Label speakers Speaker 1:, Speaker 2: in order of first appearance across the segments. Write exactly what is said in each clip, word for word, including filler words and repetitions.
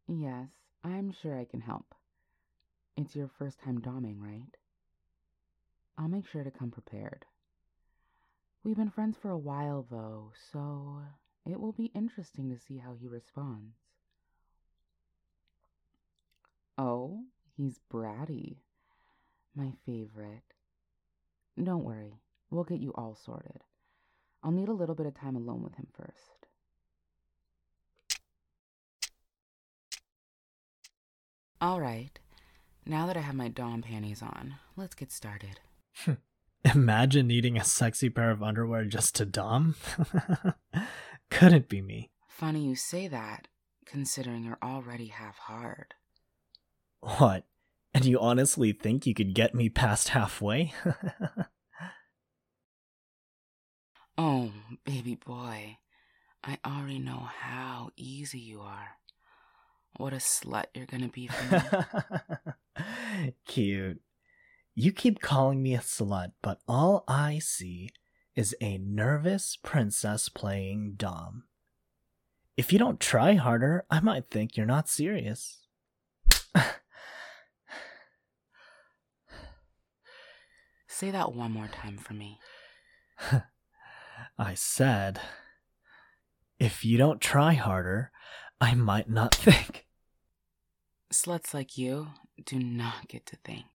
Speaker 1: Yes, I'm sure I can help. It's your first time doming, right? I'll make sure to come prepared. We've been friends for a while, though, so it will be interesting to see how he responds. Oh, he's bratty. My favorite. Don't worry, we'll get you all sorted. I'll need a little bit of time alone with him first. Alright, now that I have my dom panties on, let's get started.
Speaker 2: Imagine needing a sexy pair of underwear just to dom? Couldn't be me.
Speaker 1: Funny you say that, considering you're already half hard.
Speaker 2: What? And you honestly think you could get me past halfway?
Speaker 1: Oh, baby boy, I already know how easy you are. What a slut you're gonna be for
Speaker 2: me. Cute. You keep calling me a slut, but all I see is a nervous princess playing dom. If you don't try harder, I might think you're not serious.
Speaker 1: Say that one more time for me.
Speaker 2: I said, if you don't try harder, I might not think.
Speaker 1: Sluts like you do not get to think.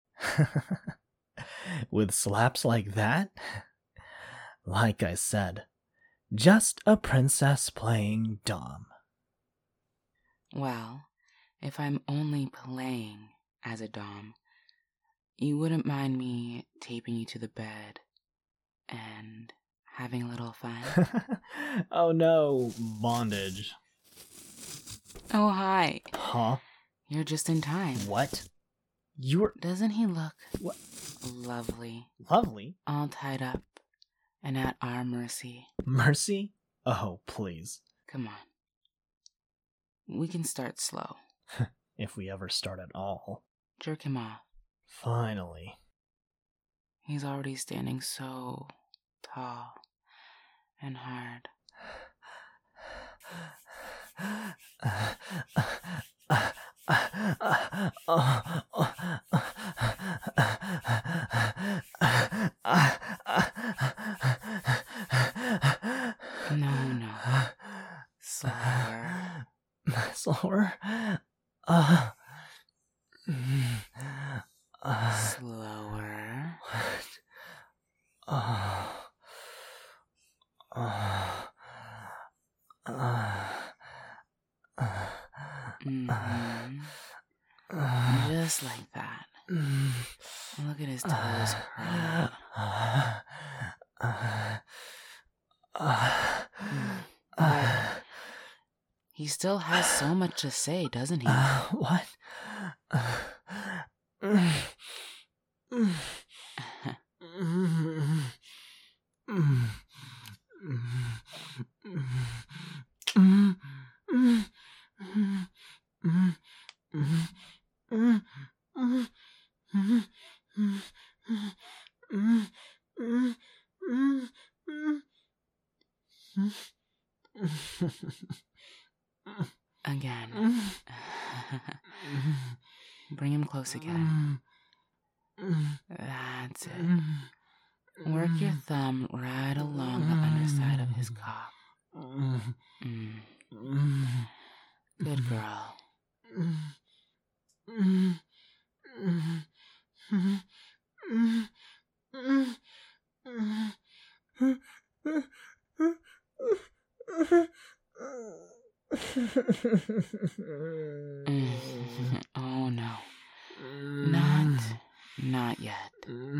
Speaker 2: With slaps like that? Like I said, just a princess playing dom.
Speaker 1: Well, if I'm only playing as a dom, you wouldn't mind me taping you to the bed and having a little fun?
Speaker 2: Oh no, bondage.
Speaker 1: Oh, hi.
Speaker 2: Huh?
Speaker 1: You're just in time.
Speaker 2: What? You're...
Speaker 1: Doesn't he look
Speaker 2: what?
Speaker 1: Lovely?
Speaker 2: Lovely?
Speaker 1: All tied up and at our mercy.
Speaker 2: Mercy? Oh, please.
Speaker 1: Come on. We can start slow.
Speaker 2: If we ever start at all.
Speaker 1: Jerk him off.
Speaker 2: Finally.
Speaker 1: He's already standing so tall and hard. No, no. Slower.
Speaker 2: Slower? Uh,
Speaker 1: uh, Slower.
Speaker 2: Uh, uh, uh,
Speaker 1: mm-hmm. Just like that. Look at his toes curling. But he still has so much to say, doesn't he?
Speaker 2: Uh, what?
Speaker 1: Again. Bring him close again. That's it. Work your thumb right along the underside of his cock. Mm. Good girl. Oh no. Not, not yet.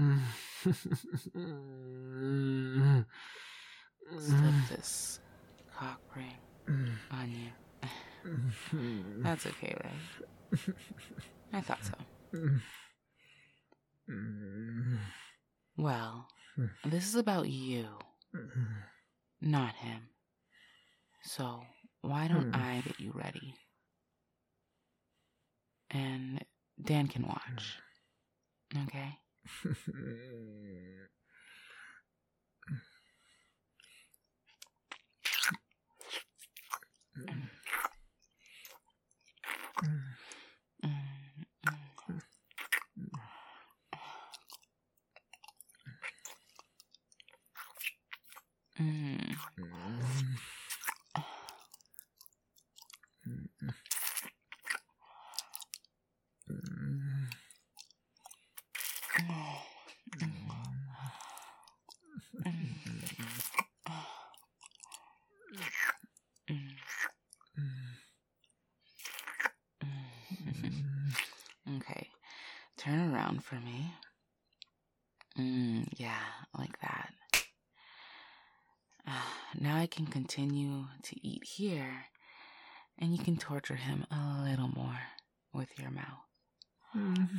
Speaker 1: Slip this cock ring on you. That's okay, right? I thought so. Well, this is about you, not him. So, why don't I get you ready? And Dan can watch. Okay? Mm. Okay, turn around for me. Mm, yeah, like that. Uh, now I can continue to eat here, and you can torture him a little more with your mouth. Mm.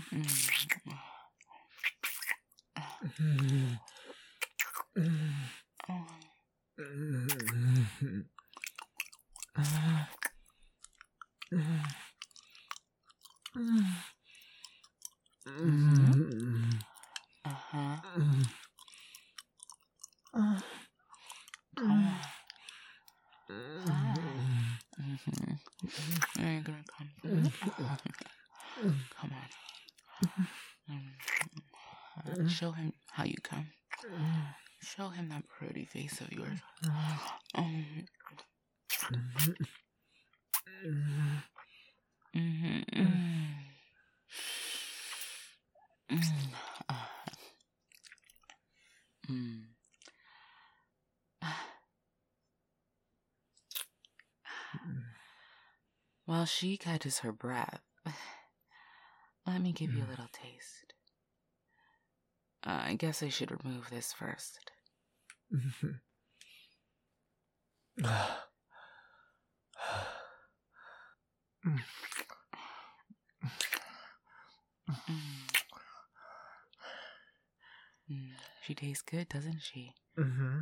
Speaker 1: Mm-hmm. Uh-huh. Come on. Mm-hmm. Now you're gonna come. Come on. Mm-hmm. Show him how you come. Show him that pretty face of yours. Um. Mm-hmm. Mm. Uh. Mm. While she catches her breath, let me give you a little taste. Uh, I guess I should remove this first. Mm. Mm. She tastes good, doesn't she?
Speaker 2: Mm-hmm.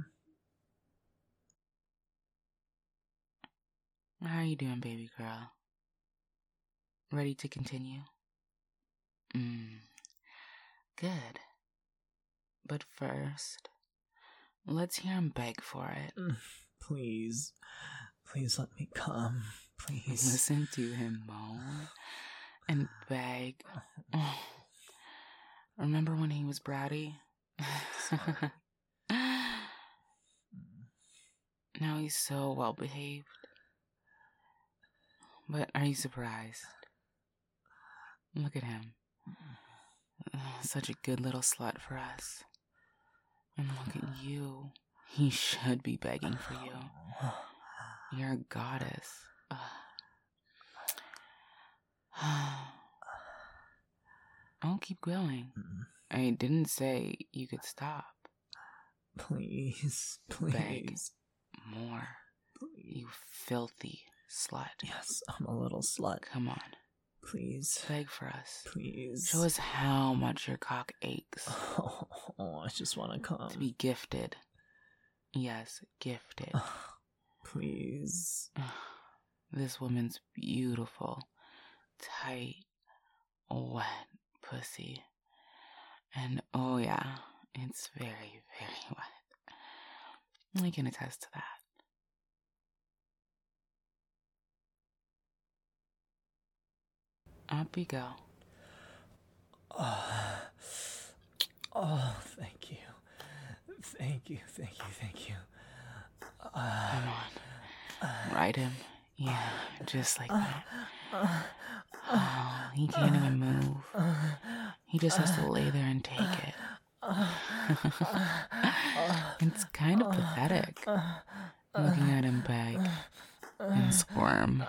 Speaker 1: How are you doing, baby girl? Ready to continue? Mm. Good. But first, let's hear him beg for it.
Speaker 2: Please. Please let me come. Please.
Speaker 1: Listen to him moan and beg. Oh. Remember when he was bratty? Now he's so well behaved. But are you surprised? Look at him. Such a good little slut for us. And look at you. He should be begging for you. You're a goddess. Oh, keep going. I didn't say you could stop.
Speaker 2: Please, please.
Speaker 1: Beg more. Please. You filthy slut.
Speaker 2: Yes, I'm a little slut.
Speaker 1: Come on.
Speaker 2: Please.
Speaker 1: Beg for us.
Speaker 2: Please.
Speaker 1: Show us how much your cock aches.
Speaker 2: Oh, oh I just want to come.
Speaker 1: To be gifted. Yes, gifted.
Speaker 2: Please.
Speaker 1: This woman's beautiful, tight, wet pussy. And oh yeah, it's very, very wet. I can attest to that. Up we go.
Speaker 2: Oh, oh, thank you. Thank you, thank you, thank you. Uh,
Speaker 1: Come on. Ride him. Yeah, just like that. Oh, he can't even move. He just has to lay there and take it. It's kind of pathetic looking at him beg and squirm.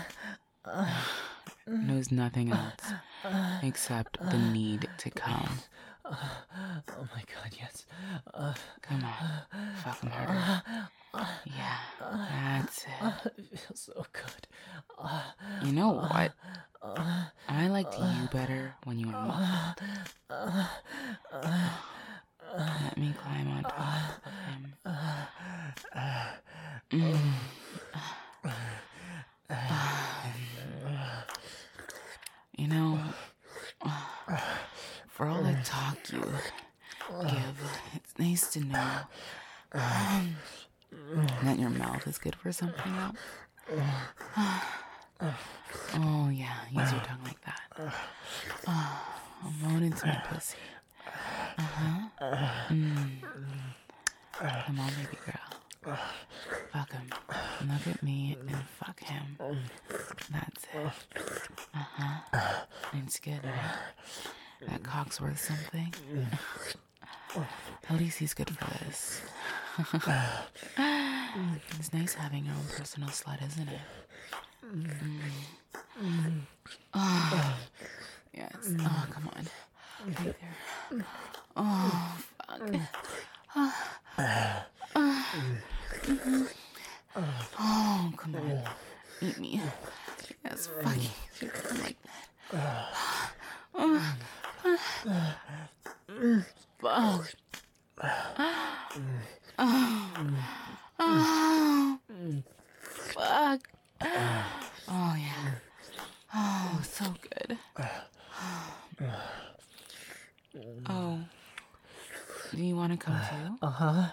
Speaker 1: Knows nothing else except the need to come.
Speaker 2: Oh my god, yes. Uh,
Speaker 1: Come on, fuck him harder. Yeah, that's it.
Speaker 2: It feels so good. Uh,
Speaker 1: You know what? I liked you better when you were muffled. Let me climb on top of him. Mm. You know, for all the talk you give, it's nice to know um, that your mouth is good for something else. Oh yeah, use your tongue like that. Oh, moan into my pussy. Uh-huh. Mm. Come on, baby girl. him. That's it. Uh-huh. It's good, right? That cock's worth something. At least he's good for this. It's nice having your own personal slut, isn't it? Mm. Oh, yes. Oh, come on. Right there. Oh, fuck. Oh, oh come on. Eat me. Yes, fucking. I'm like that. Oh. Fuck. Oh. Oh. Fuck. Oh, yeah. Oh, so good. Oh. Do you want to come too?
Speaker 2: Uh-huh.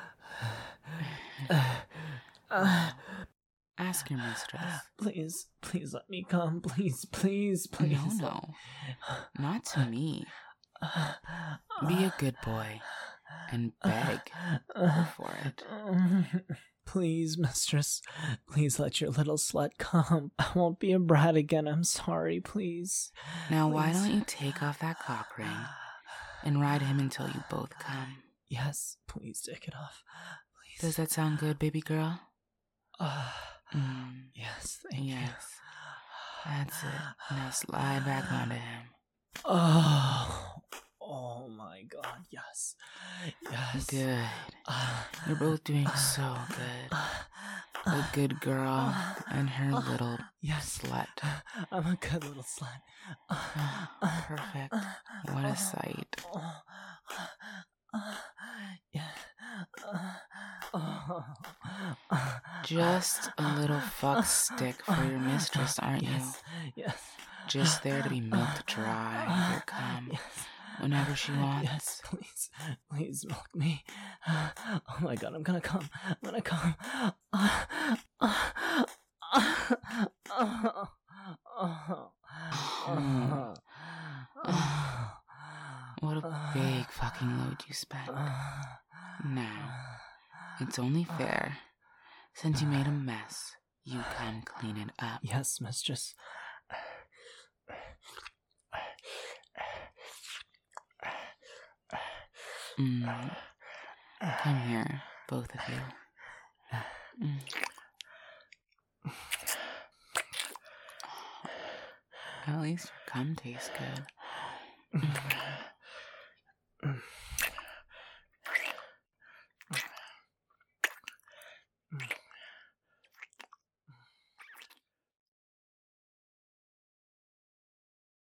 Speaker 2: Uh,
Speaker 1: Ask your mistress.
Speaker 2: please, please let me come. Please, please, please.
Speaker 1: No, no. Not to me. Be a good boy and beg her for it.
Speaker 2: Please, mistress. Please let your little slut come. I won't be a brat again. I'm sorry, please.
Speaker 1: Now,
Speaker 2: please.
Speaker 1: Why don't you take off that cock ring and ride him until you both come?
Speaker 2: Yes, please take it off. Please.
Speaker 1: Does that sound good, baby girl?
Speaker 2: Uh,
Speaker 1: mm.
Speaker 2: Yes, thank
Speaker 1: yes.
Speaker 2: you.
Speaker 1: That's it. Now slide back onto him.
Speaker 2: Oh, oh my God, yes. Yes.
Speaker 1: Good. You're both doing so good. A good girl and her little
Speaker 2: yes.
Speaker 1: slut.
Speaker 2: I'm a good little slut.
Speaker 1: Perfect. What a sight.
Speaker 2: Yeah.
Speaker 1: Just a little fuck stick for your mistress, aren't
Speaker 2: yes.
Speaker 1: you?
Speaker 2: Yes.
Speaker 1: Just there to be milked dry with her cum
Speaker 2: yes.
Speaker 1: whenever she wants.
Speaker 2: Yes, please, please milk me. Oh my God, I'm gonna come. I'm gonna come.
Speaker 1: What a big fucking load you spent. Now, it's only fair, since you made a mess, you come clean it up.
Speaker 2: Yes, mistress.
Speaker 1: Mm. Come here, both of you. Mm. At least your cum tastes good. Mm.